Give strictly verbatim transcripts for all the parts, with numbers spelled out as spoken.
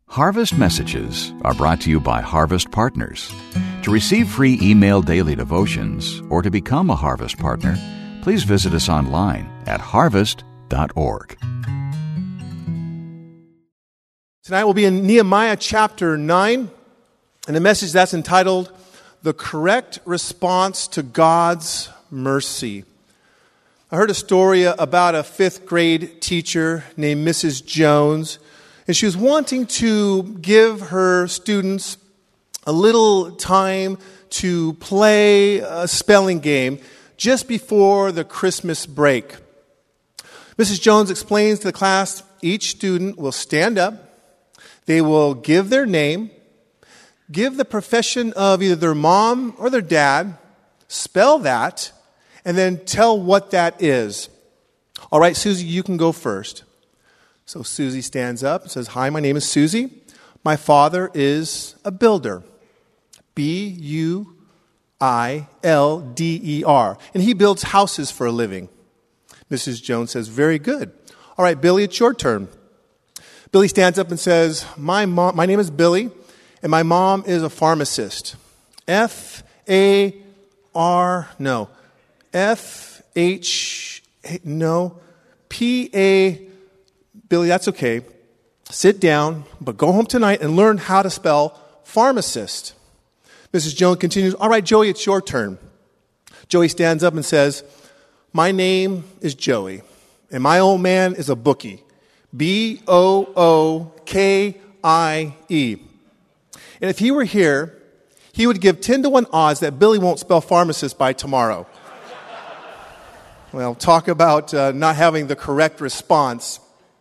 Harvest Messages are brought to you by Harvest Partners. To receive free email daily devotions or to become a Harvest Partner, please visit us online at harvest dot org. Tonight we'll be in Nehemiah chapter nine, and the message that's entitled, The Correct Response to God's Mercy. I heard a story about a fifth grade teacher named Missus Jones, and she was wanting to give her students a little time to play a spelling game just before the Christmas break. Missus Jones explains to the class, each student will stand up, they will give their name, give the profession of either their mom or their dad, spell that, and then tell what that is. All right, Susie, you can go first. So Susie stands up and says, "Hi, my name is Susie. My father is a builder. B U I L D E R. And he builds houses for a living." Missus Jones says, "Very good. All right, Billy, it's your turn." Billy stands up and says, My mom, my name is Billy, and my mom is a pharmacist. F A R, no. F H, no. P A, Billy, that's okay. Sit down, but go home tonight and learn how to spell pharmacist. Missus Jones continues, "All right, Joey, it's your turn." Joey stands up and says, "My name is Joey, and my old man is a bookie. B O O K I E. And if he were here, he would give ten to one odds that Billy won't spell pharmacist by tomorrow." Well, talk about uh, not having the correct response.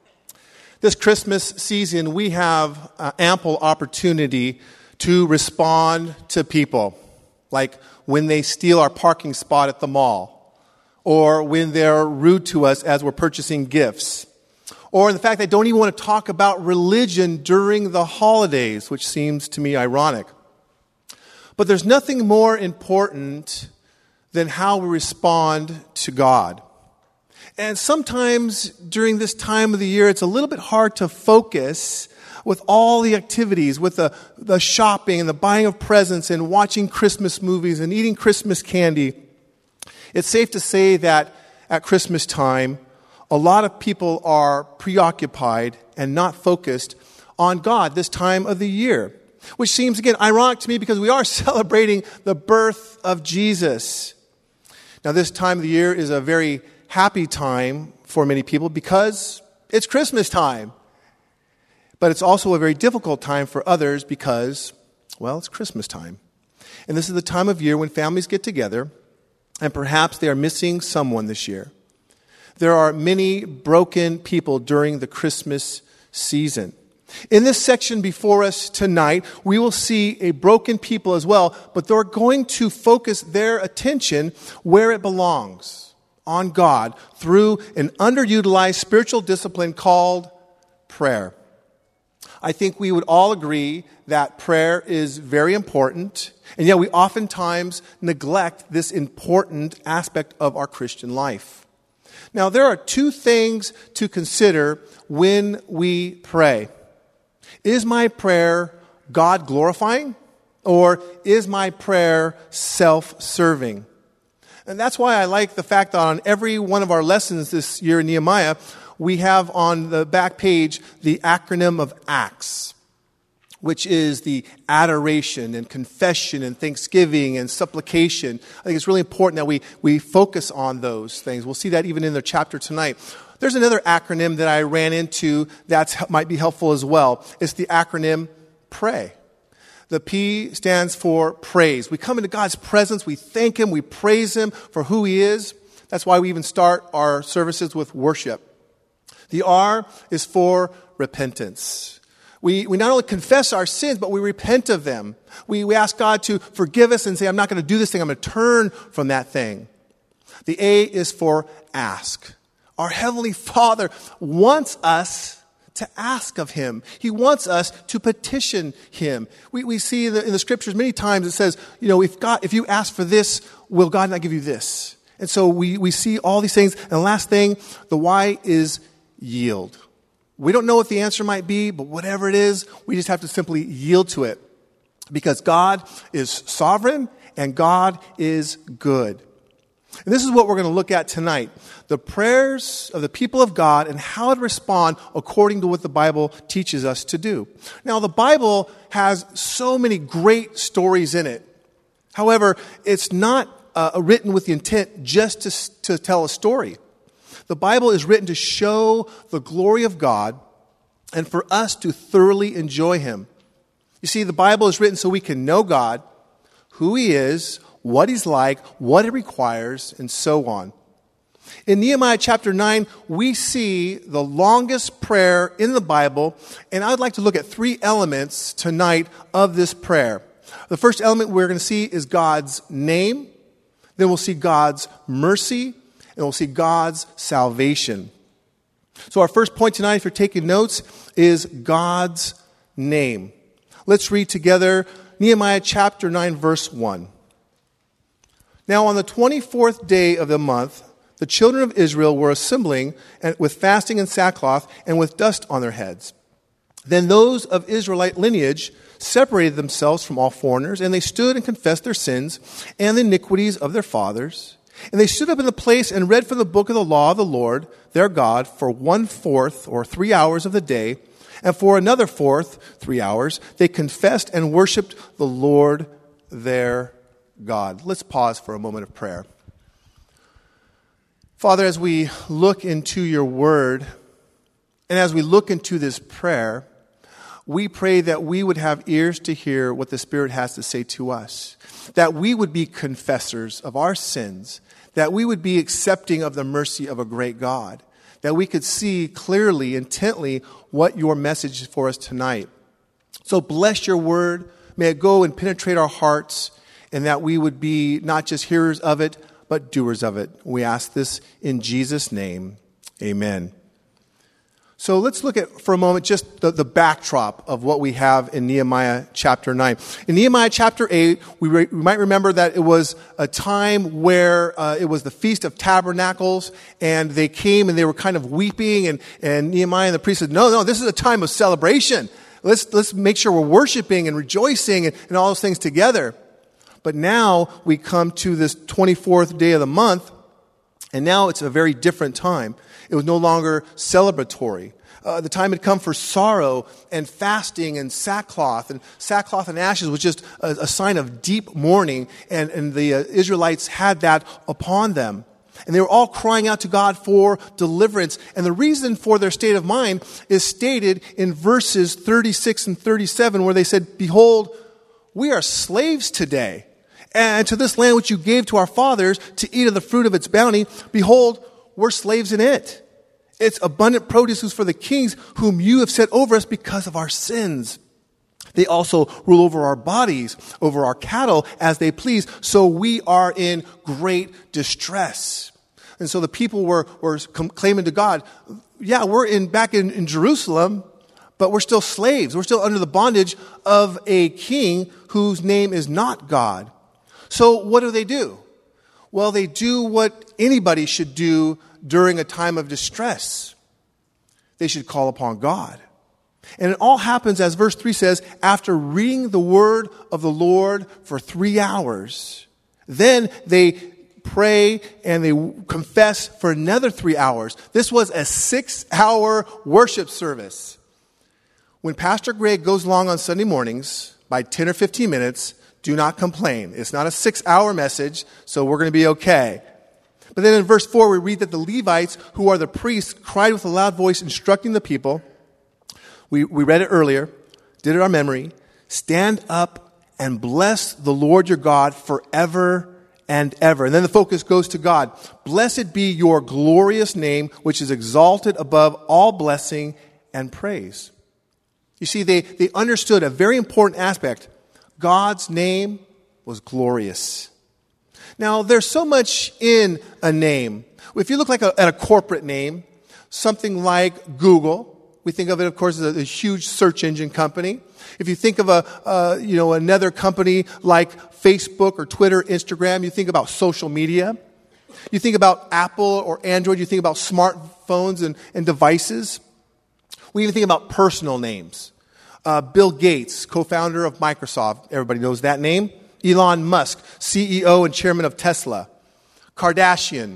This Christmas season, we have uh, ample opportunity to respond to people, like when they steal our parking spot at the mall, or when they're rude to us as we're purchasing gifts, or the fact they don't even want to talk about religion during the holidays, which seems to me ironic. But there's nothing more important than how we respond to God. And sometimes during this time of the year, it's a little bit hard to focus with all the activities, with the, the shopping and the buying of presents and watching Christmas movies and eating Christmas candy. It's safe to say that at Christmas time, a lot of people are preoccupied and not focused on God this time of the year, which seems, again, ironic to me because we are celebrating the birth of Jesus. Now, this time of the year is a very happy time for many people because it's Christmas time. But it's also a very difficult time for others because, well, it's Christmas time. And this is the time of year when families get together, and perhaps they are missing someone this year. There are many broken people during the Christmas season. In this section before us tonight, we will see a broken people as well, but they're going to focus their attention where it belongs, on God, through an underutilized spiritual discipline called prayer. I think we would all agree that prayer is very important, and yet we oftentimes neglect this important aspect of our Christian life. Now, there are two things to consider when we pray. Is my prayer God-glorifying, or is my prayer self-serving? And that's why I like the fact that on every one of our lessons this year in Nehemiah, we have on the back page the acronym of ACTS, which is the adoration and confession and thanksgiving and supplication. I think it's really important that we, we focus on those things. We'll see that even in the chapter tonight. There's another acronym that I ran into that might be helpful as well. It's the acronym PRAY. The P stands for praise. We come into God's presence, we thank Him, we praise Him for who He is. That's why we even start our services with worship. The R is for repentance. We, we not only confess our sins, but we repent of them. We, we ask God to forgive us and say, I'm not going to do this thing, I'm going to turn from that thing. The A is for ask. Our Heavenly Father wants us to ask of Him. He wants us to petition Him. We, we see in the, in the Scriptures many times it says, you know, if God, if you ask for this, will God not give you this? And so we, we see all these things. And the last thing, the Y is yield. We don't know what the answer might be, but whatever it is, we just have to simply yield to it. Because God is sovereign and God is good. And this is what we're going to look at tonight. The prayers of the people of God and how to respond according to what the Bible teaches us to do. Now, the Bible has so many great stories in it. However, it's not uh, written with the intent just to, to tell a story. The Bible is written to show the glory of God and for us to thoroughly enjoy Him. You see, the Bible is written so we can know God, who He is, what He's like, what He requires, and so on. In Nehemiah chapter nine, we see the longest prayer in the Bible, and I'd like to look at three elements tonight of this prayer. The first element we're going to see is God's name, then we'll see God's mercy, and we'll see God's salvation. So our first point tonight, if you're taking notes, is God's name. Let's read together Nehemiah chapter nine, verse one. Now on the twenty-fourth day of the month, the children of Israel were assembling with fasting and sackcloth and with dust on their heads. Then those of Israelite lineage separated themselves from all foreigners, and they stood and confessed their sins and the iniquities of their fathers. And they stood up in the place and read from the book of the law of the Lord, their God, for one-fourth or three hours of the day. And for another fourth, three hours, they confessed and worshiped the Lord their God. Let's pause for a moment of prayer. Father, as we look into your word, and as we look into this prayer, we pray that we would have ears to hear what the Spirit has to say to us, that we would be confessors of our sins, that we would be accepting of the mercy of a great God, that we could see clearly, intently, what your message is for us tonight. So bless your word. May it go and penetrate our hearts, and that we would be not just hearers of it, but doers of it. We ask this in Jesus' name. Amen. So let's look at, for a moment, just the, the backdrop of what we have in Nehemiah chapter nine. In Nehemiah chapter eight, we, re, we might remember that it was a time where uh, it was the Feast of Tabernacles, and they came and they were kind of weeping, and, and Nehemiah and the priest said, no, no, this is a time of celebration. Let's, let's make sure we're worshiping and rejoicing and, and all those things together. But now we come to this twenty-fourth day of the month, and now it's a very different time. It was no longer celebratory. Uh, the time had come for sorrow and fasting and sackcloth. And sackcloth and ashes was just a, a sign of deep mourning. And, and the uh, Israelites had that upon them. And they were all crying out to God for deliverance. And the reason for their state of mind is stated in verses thirty-six and thirty-seven, where they said, behold, we are slaves today. And to this land which you gave to our fathers to eat of the fruit of its bounty, behold, we're slaves in it. Its abundant produce is for the kings whom you have set over us because of our sins. They also rule over our bodies, over our cattle as they please. So we are in great distress. And so the people were, were claiming to God, yeah, we're in back in, in Jerusalem, but we're still slaves. We're still under the bondage of a king whose name is not God. So what do they do? Well, they do what anybody should do during a time of distress. They should call upon God. And it all happens, as verse three says, after reading the word of the Lord for three hours. Then they pray and they confess for another three hours. This was a six-hour worship service. When Pastor Greg goes long on Sunday mornings by ten or fifteen minutes, do not complain. It's not a six-hour message, so we're going to be okay. But then in verse four, we read that the Levites, who are the priests, cried with a loud voice, instructing the people. We, we read it earlier, did it our memory. Stand up and bless the Lord your God forever and ever. And then the focus goes to God. Blessed be your glorious name, which is exalted above all blessing and praise. You see, they, they understood a very important aspect. God's name was glorious. Now, there's so much in a name. If you look like a, at a corporate name, something like Google, we think of it, of course, as a, a huge search engine company. If you think of a, uh, you know, another company like Facebook or Twitter, Instagram, you think about social media. You think about Apple or Android, you think about smartphones and, and devices. We even think about personal names. Uh, Bill Gates, co-founder of Microsoft. Everybody knows that name. Elon Musk, C E O and chairman of Tesla. Kardashian.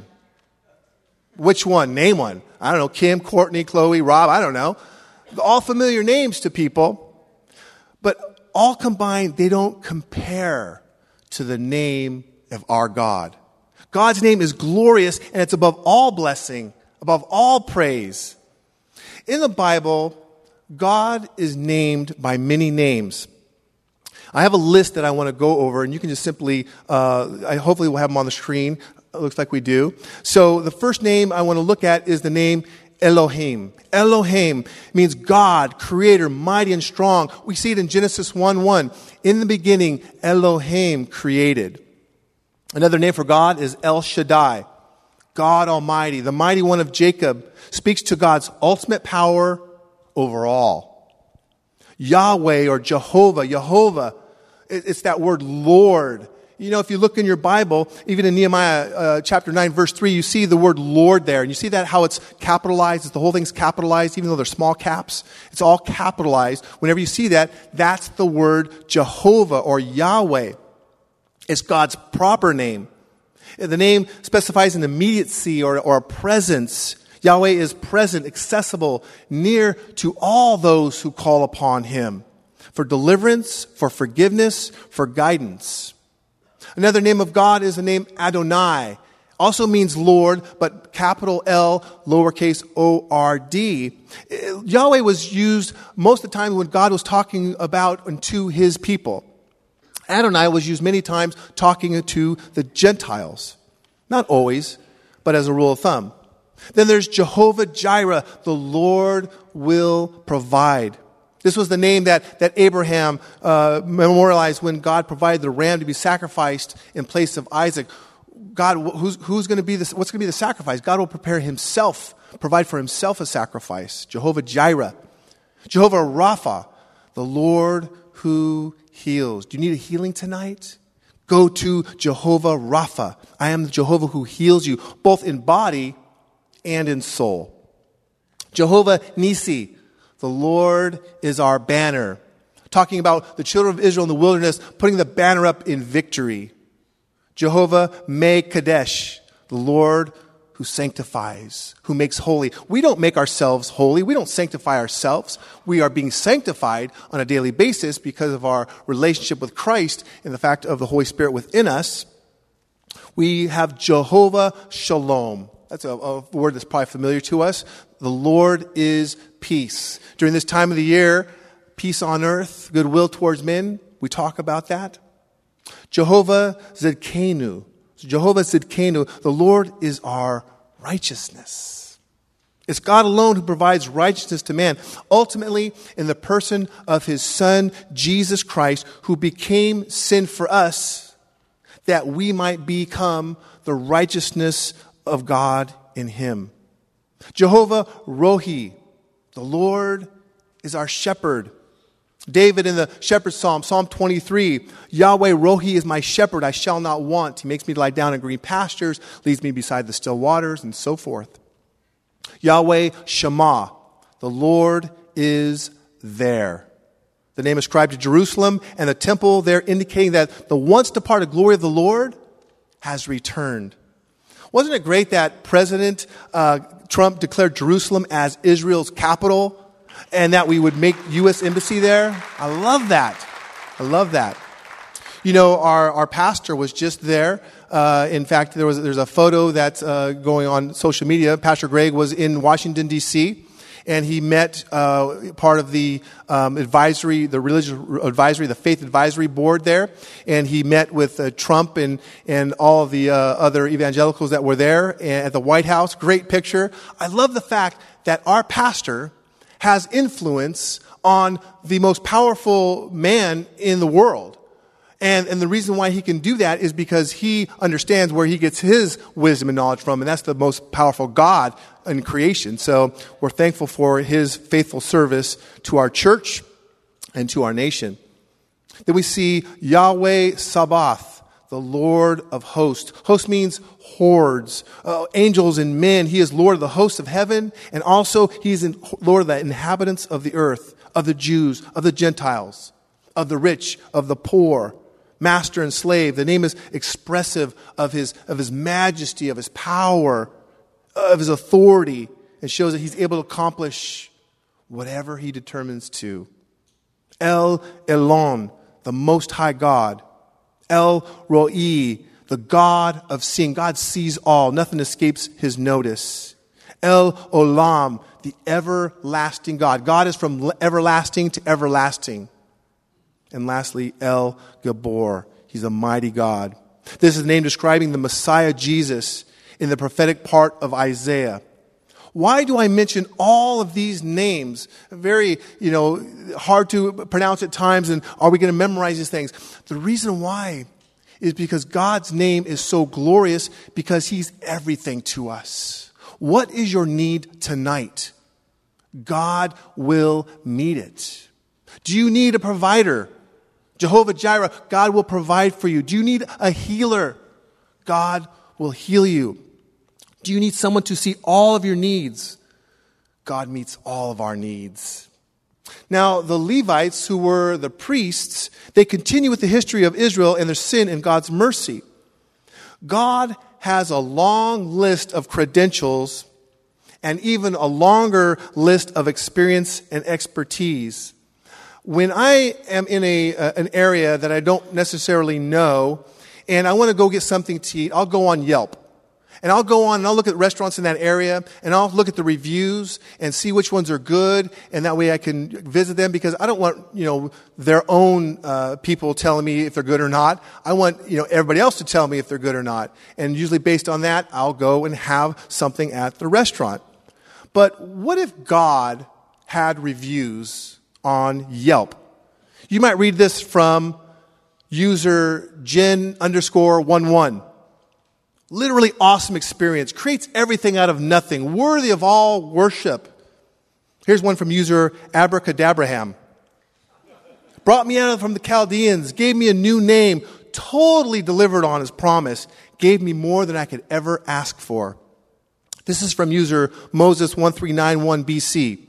Which one? Name one. I don't know. Kim, Courtney, Chloe, Rob. I don't know. All familiar names to people. But all combined, they don't compare to the name of our God. God's name is glorious, and it's above all blessing, above all praise. In the Bible, God is named by many names. I have a list that I want to go over, and you can just simply, uh, I hopefully we'll have them on the screen. It looks like we do. So the first name I want to look at is the name Elohim. Elohim means God, creator, mighty and strong. We see it in Genesis one one. In the beginning, Elohim created. Another name for God is El Shaddai, God Almighty. The mighty one of Jacob speaks to God's ultimate power over all. Yahweh or Jehovah, Jehovah, it's that word Lord. You know, if you look in your Bible, even in Nehemiah uh, chapter nine, verse three, you see the word Lord there. And you see that how it's capitalized. The whole thing's capitalized, even though they're small caps. It's all capitalized. Whenever you see that, that's the word Jehovah or Yahweh. It's God's proper name. The name specifies an immediacy or, or a presence. Yahweh is present, accessible, near to all those who call upon him for deliverance, for forgiveness, for guidance. Another name of God is the name Adonai. Also means Lord, but capital L, lowercase O R D. Yahweh was used most of the time when God was talking about and to his people. Adonai was used many times talking to the Gentiles. Not always, but as a rule of thumb. Then there's Jehovah Jireh, the Lord will provide. This was the name that, that Abraham uh, memorialized when God provided the ram to be sacrificed in place of Isaac. God, who's, who's going to be the, what's going to be the sacrifice? God will prepare himself, provide for himself a sacrifice. Jehovah Jireh. Jehovah Rapha, the Lord who heals. Do you need a healing tonight? Go to Jehovah Rapha. I am the Jehovah who heals you, both in body and in soul. Jehovah Nisi, the Lord is our banner. Talking about the children of Israel in the wilderness, putting the banner up in victory. Jehovah Me Kadesh, the Lord who sanctifies, who makes holy. We don't make ourselves holy. We don't sanctify ourselves. We are being sanctified on a daily basis because of our relationship with Christ and the fact of the Holy Spirit within us. We have Jehovah Shalom. That's a, a word that's probably familiar to us. The Lord is peace. During this time of the year, peace on earth, goodwill towards men. We talk about that. Jehovah Zidkenu. Jehovah Zidkenu, the Lord is our righteousness. It's God alone who provides righteousness to man, ultimately in the person of his Son, Jesus Christ, who became sin for us, that we might become the righteousness of God in him. Jehovah Rohi, the Lord is our shepherd. David in the shepherd's psalm, Psalm twenty-three, Yahweh Rohi is my shepherd, I shall not want. He makes me lie down in green pastures, leads me beside the still waters, and so forth. Yahweh Shammah, the Lord is there. The name ascribed to Jerusalem and the temple there, indicating that the once departed glory of the Lord has returned. Wasn't it great that President uh, Trump declared Jerusalem as Israel's capital? And that we would make U S embassy there. I love that. I love that. You know, our, our pastor was just there. Uh, in fact, there was there's a photo that's uh, going on social media. Pastor Greg was in Washington, D C, and he met uh, part of the um, advisory, the religious advisory, the faith advisory board there. And he met with uh, Trump and, and all of the uh, other evangelicals that were there at the White House. Great picture. I love the fact that our pastor has influence on the most powerful man in the world. And, and the reason why he can do that is because he understands where he gets his wisdom and knowledge from, and that's the most powerful God in creation. So we're thankful for his faithful service to our church and to our nation. Then we see Yahweh Sabaoth, the Lord of hosts. Host means hordes, uh, angels and men. He is Lord of the hosts of heaven, and also he is in, Lord of the inhabitants of the earth, of the Jews, of the Gentiles, of the rich, of the poor, master and slave. The name is expressive of his, of his majesty, of his power, of his authority, and shows that he's able to accomplish whatever he determines to. El Elyon, the Most High God. El Roi, the God of seeing. God sees all. Nothing escapes his notice. El Olam, the everlasting God. God is from everlasting to everlasting. And lastly, El Gabor. He's a mighty God. This is the name describing the Messiah Jesus in the prophetic part of Isaiah. Why do I mention all of these names? Very, you know, hard to pronounce at times, and are we going to memorize these things? The reason why is because God's name is so glorious because he's everything to us. What is your need tonight? God will meet it. Do you need a provider? Jehovah Jireh, God will provide for you. Do you need a healer? God will heal you. Do you need someone to see all of your needs? God meets all of our needs. Now, the Levites, who were the priests, they continue with the history of Israel and their sin and God's mercy. God has a long list of credentials and even a longer list of experience and expertise. When I am in a uh, an area that I don't necessarily know and I want to go get something to eat, I'll go on Yelp. And I'll go on and I'll look at restaurants in that area and I'll look at the reviews and see which ones are good, and that way I can visit them, because I don't want, you know, their own uh, people telling me if they're good or not. I want, you know, everybody else to tell me if they're good or not. And usually based on that, I'll go and have something at the restaurant. But what if God had reviews on Yelp? You might read this from user Jen underscore one one. Literally awesome experience. Creates everything out of nothing. Worthy of all worship. Here's one from user Abracadabraham. Brought me out from the Chaldeans. Gave me a new name. Totally delivered on his promise. Gave me more than I could ever ask for. This is from user Moses one three nine one B C.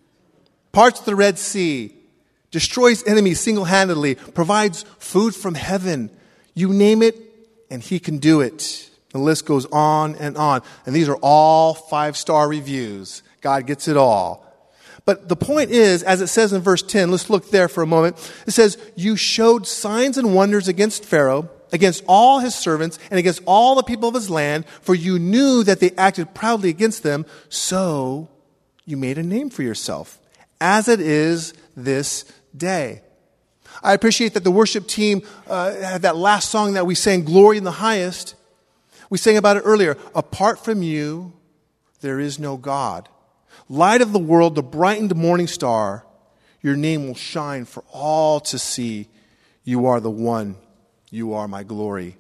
Parts the Red Sea. Destroys enemies single-handedly. Provides food from heaven. You name it, and he can do it. The list goes on and on. And these are all five-star reviews. God gets it all. But the point is, as it says in verse ten, let's look there for a moment. It says, you showed signs and wonders against Pharaoh, against all his servants, and against all the people of his land, for you knew that they acted proudly against them, so you made a name for yourself, as it is this day. I appreciate that the worship team uh, had that last song that we sang, Glory in the Highest. We sang about it earlier. Apart from you, there is no God. Light of the world, the brightened morning star, your name will shine for all to see. You are the one. You are my glory.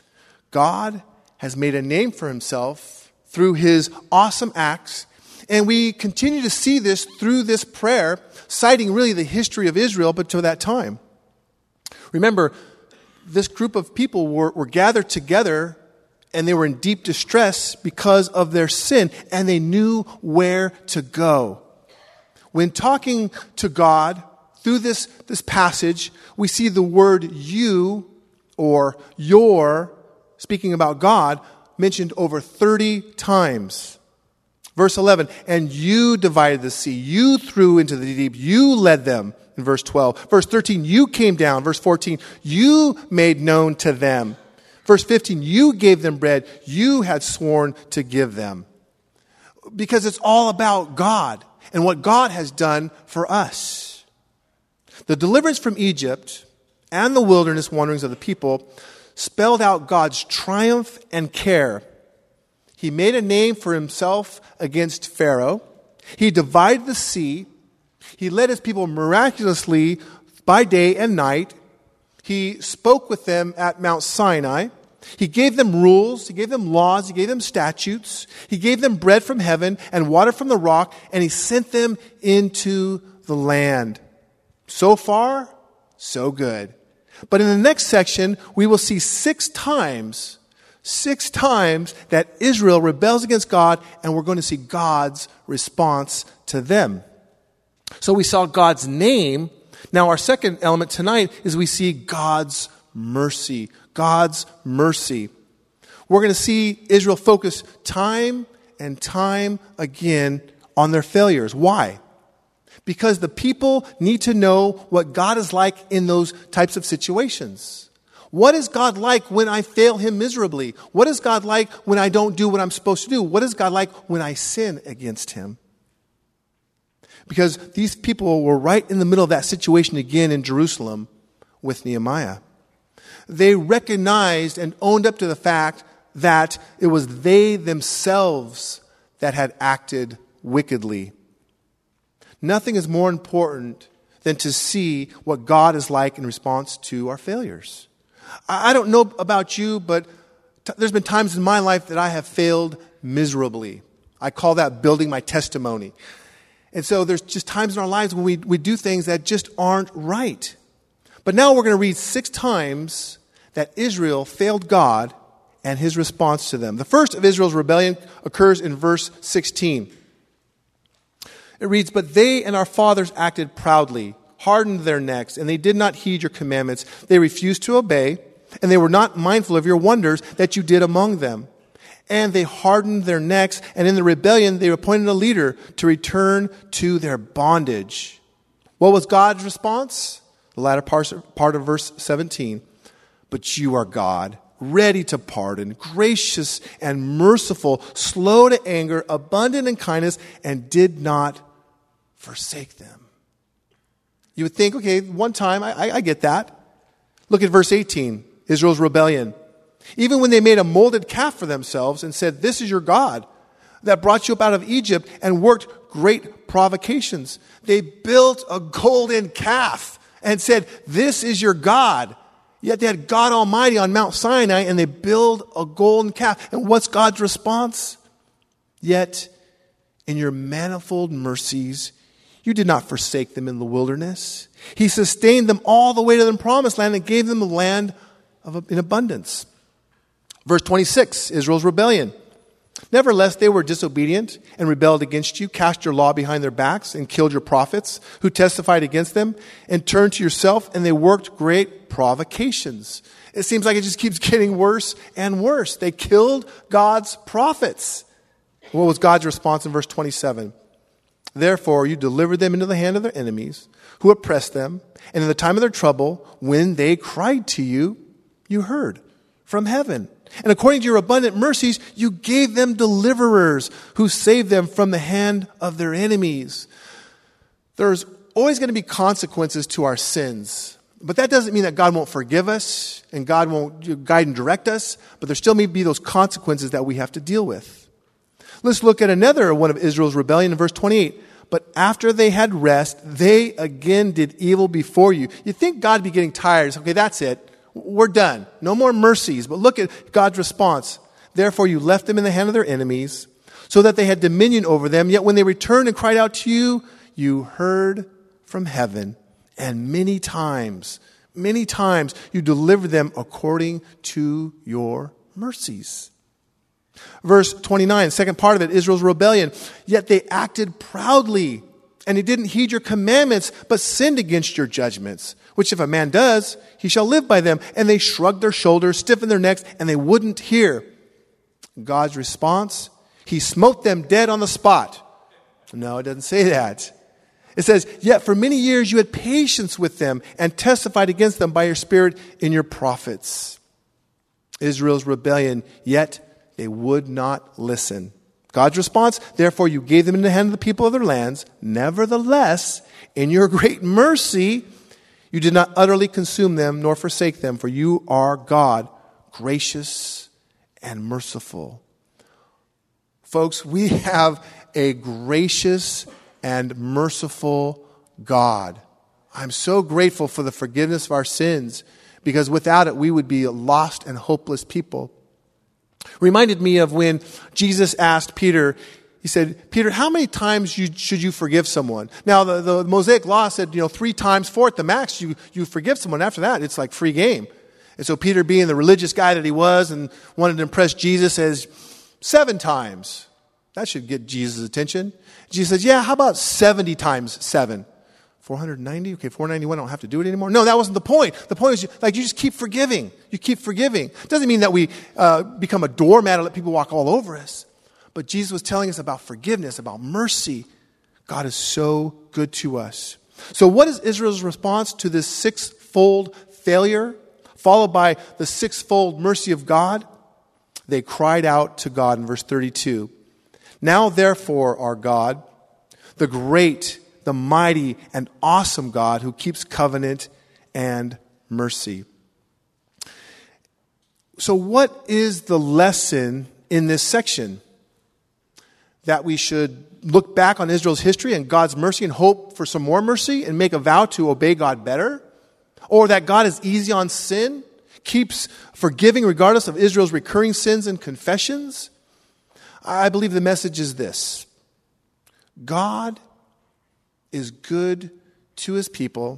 God has made a name for himself through his awesome acts, and we continue to see this through this prayer, citing really the history of Israel, but to that time. Remember, this group of people were, were gathered together, and they were in deep distress because of their sin, and they knew where to go. When talking to God through this, this passage, we see the word you or your, speaking about God, mentioned over thirty times. Verse eleven, and you divided the sea, you threw into the deep, you led them. In verse twelve. Verse thirteen, you came down. Verse fourteen, you made known to them. Verse fifteen, you gave them bread. You had sworn to give them. Because it's all about God and what God has done for us. The deliverance from Egypt and the wilderness wanderings of the people spelled out God's triumph and care. He made a name for himself against Pharaoh. He divided the sea. He led his people miraculously by day and night. He spoke with them at Mount Sinai. He gave them rules. He gave them laws. He gave them statutes. He gave them bread from heaven and water from the rock, and he sent them into the land. So far, so good. But in the next section, we will see six times, six times that Israel rebels against God, and we're going to see God's response to them. So we saw God's name. Now our second element tonight is we see God's mercy. God's mercy. We're going to see Israel focus time and time again on their failures. Why? Because the people need to know what God is like in those types of situations. What is God like when I fail him miserably? What is God like when I don't do what I'm supposed to do? What is God like when I sin against him? Because these people were right in the middle of that situation again in Jerusalem with Nehemiah. They recognized and owned up to the fact that it was they themselves that had acted wickedly. Nothing is more important than to see what God is like in response to our failures. I don't know about you, but t- there's been times in my life that I have failed miserably. I call that building my testimony. And so there's just times in our lives when we, we do things that just aren't right. But now we're going to read six times that Israel failed God and his response to them. The first of Israel's rebellion occurs in verse sixteen. It reads, "But they and our fathers acted proudly, hardened their necks, and they did not heed your commandments. They refused to obey, and they were not mindful of your wonders that you did among them. And they hardened their necks, and in the rebellion they appointed a leader to return to their bondage." What was God's response? The latter part of verse seventeen. "But you are God, ready to pardon, gracious and merciful, slow to anger, abundant in kindness, and did not forsake them." You would think, okay, one time, I, I, I get that. Look at verse eighteen, Israel's rebellion. "Even when they made a molded calf for themselves and said, 'This is your God that brought you up out of Egypt,' and worked great provocations." They built a golden calf and said, "This is your God." Yet they had God Almighty on Mount Sinai, and they build a golden calf. And what's God's response? "Yet in your manifold mercies, you did not forsake them in the wilderness. He sustained them all the way to the promised land and gave them a land of, in abundance." Verse twenty-six, Israel's rebellion. "Nevertheless, they were disobedient and rebelled against you, cast your law behind their backs, and killed your prophets who testified against them, and turned to yourself, and they worked great provocations." It seems like it just keeps getting worse and worse. They killed God's prophets. What was God's response in verse twenty-seven? "Therefore, you delivered them into the hand of their enemies, who oppressed them, and in the time of their trouble, when they cried to you, you heard from heaven. And according to your abundant mercies, you gave them deliverers who saved them from the hand of their enemies." There's always going to be consequences to our sins. But that doesn't mean that God won't forgive us and God won't guide and direct us. But there still may be those consequences that we have to deal with. Let's look at another one of Israel's rebellion in verse twenty-eight. "But after they had rest, they again did evil before you." You think God would be getting tired. Okay, that's it. We're done. No more mercies. But look at God's response. "Therefore you left them in the hand of their enemies, so that they had dominion over them. Yet when they returned and cried out to you, you heard from heaven. And many times, many times you delivered them according to your mercies." Verse twenty-nine, second part of it, Israel's rebellion. "Yet they acted proudly, and they didn't heed your commandments, but sinned against your judgments. Which if a man does, he shall live by them. And they shrugged their shoulders, stiffened their necks, and they wouldn't hear." God's response? He smote them dead on the spot. No, it doesn't say that. It says, "Yet for many years you had patience with them and testified against them by your spirit in your prophets." Israel's rebellion, yet they would not listen. God's response, "Therefore you gave them in the hand of the people of their lands. Nevertheless, in your great mercy, you did not utterly consume them nor forsake them, for you are God, gracious and merciful." Folks, we have a gracious and merciful God. I'm so grateful for the forgiveness of our sins, because without it we would be a lost and hopeless people. Reminded me of when Jesus asked Peter, He said, Peter, how many times you, should you forgive someone? Now, the, the Mosaic law said, you know, three times, four at the max, you, you forgive someone. After that, it's like free game. And so Peter, being the religious guy that he was and wanted to impress Jesus, says, seven times. That should get Jesus' attention. Jesus says, yeah, how about seventy times seven? four hundred ninety? Okay, four hundred ninety-one, I don't have to do it anymore. No, that wasn't the point. The point is, like, you just keep forgiving. You keep forgiving. It doesn't mean that we uh, become a doormat and let people walk all over us. But Jesus was telling us about forgiveness, about mercy. God is so good to us. So what is Israel's response to this sixfold failure, followed by the sixfold mercy of God? They cried out to God in verse thirty-two. Now therefore, our God, the great, the mighty, and awesome God who keeps covenant and mercy. So what is the lesson in this section? That we should look back on Israel's history and God's mercy and hope for some more mercy and make a vow to obey God better? Or that God is easy on sin, keeps forgiving regardless of Israel's recurring sins and confessions? I believe the message is this. God is good to his people,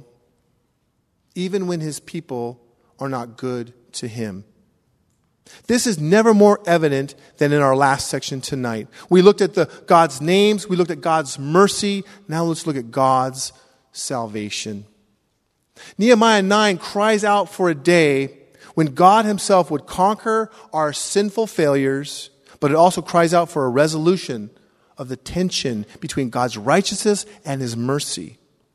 even when his people are not good to him. This is never more evident than in our last section tonight. We looked at the God's names, we looked at God's mercy, now let's look at God's salvation. Nehemiah nine cries out for a day when God himself would conquer our sinful failures, but it also cries out for a resolution of the tension between God's righteousness and his mercy.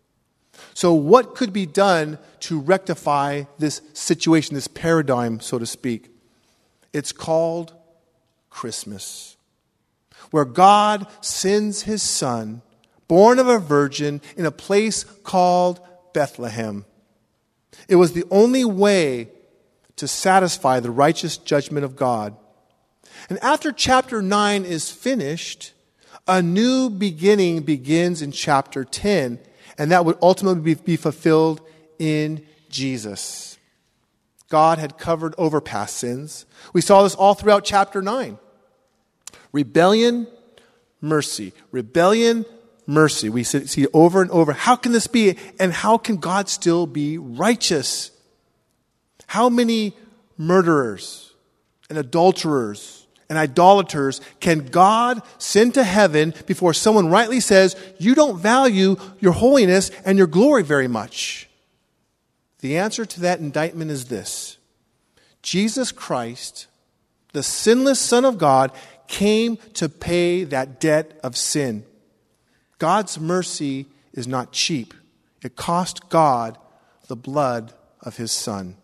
So what could be done to rectify this situation, this paradigm, so to speak? It's called Christmas, where God sends his son, born of a virgin, in a place called Bethlehem. It was the only way to satisfy the righteous judgment of God. And after chapter nine is finished, a new beginning begins in chapter ten, and that would ultimately be fulfilled in Jesus. God had covered over past sins. We saw this all throughout chapter nine. Rebellion, mercy. Rebellion, mercy. We see it over and over. How can this be? And how can God still be righteous? How many murderers and adulterers and idolaters can God send to heaven before someone rightly says, you don't value your holiness and your glory very much? The answer to that indictment is this. Jesus Christ, the sinless Son of God, came to pay that debt of sin. God's mercy is not cheap. It cost God the blood of his Son.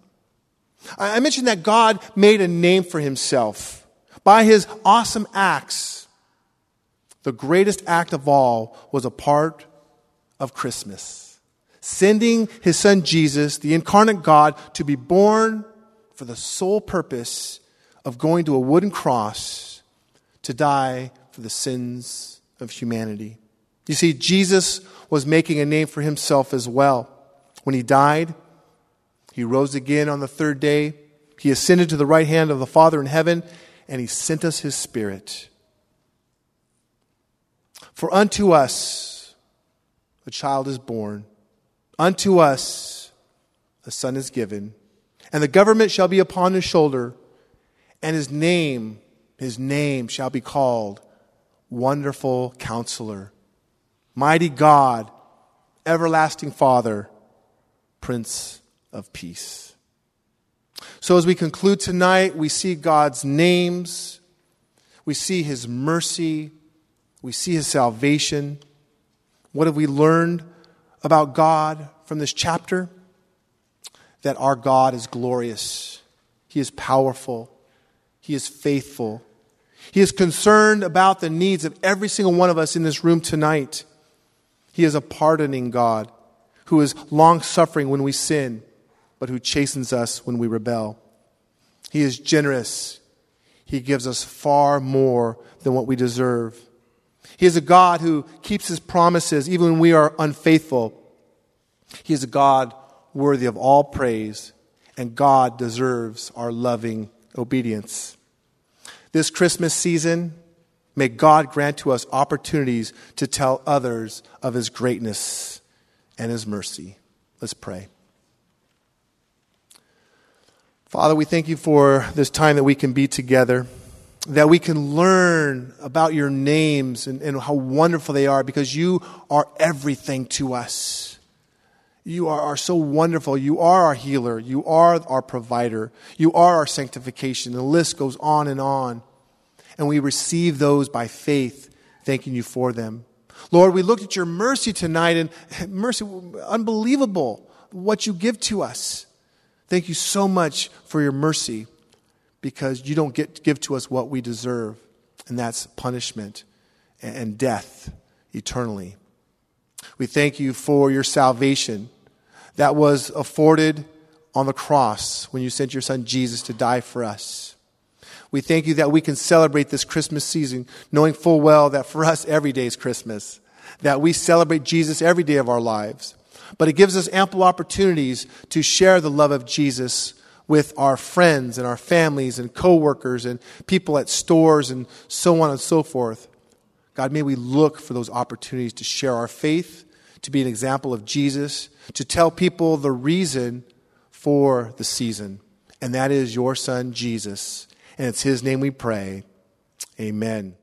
I mentioned that God made a name for himself by his awesome acts. The greatest act of all was a part of Christmas. Sending his son Jesus, the incarnate God, to be born for the sole purpose of going to a wooden cross to die for the sins of humanity. You see, Jesus was making a name for himself as well. When he died, he rose again on the third day. He ascended to the right hand of the Father in heaven, and he sent us his Spirit. For unto us a child is born. Unto us a son is given, and the government shall be upon his shoulder, and his name, his name shall be called Wonderful Counselor, Mighty God, Everlasting Father, Prince of Peace. So as we conclude tonight, we see God's names, we see his mercy, we see his salvation. What have we learned about God from this chapter? That our God is glorious. He is powerful. He is faithful. He is concerned about the needs of every single one of us in this room tonight. He is a pardoning God who is long-suffering when we sin, but who chastens us when we rebel. He is generous. He gives us far more than what we deserve. He is a God who keeps his promises even when we are unfaithful. He is a God worthy of all praise, and God deserves our loving obedience. This Christmas season, May God grant to us opportunities to tell others of his greatness and his mercy. Let's pray. Father, we thank you for this time that we can be together, that we can learn about your names and, and how wonderful they are, because you are everything to us. You are, are so wonderful. You are our healer. You are our provider. You are our sanctification. The list goes on and on. And we receive those by faith, thanking you for them. Lord, we looked at your mercy tonight, and mercy, unbelievable what you give to us. Thank you so much for your mercy, because you don't get give to us what we deserve, and that's punishment and death eternally. We thank you for your salvation that was afforded on the cross when you sent your son Jesus to die for us. We thank you that we can celebrate this Christmas season knowing full well that for us every day is Christmas, that we celebrate Jesus every day of our lives. But it gives us ample opportunities to share the love of Jesus with our friends and our families and coworkers and people at stores and so on and so forth. God, may we look for those opportunities to share our faith, to be an example of Jesus, to tell people the reason for the season. And that is your son, Jesus. And it's his name we pray. Amen.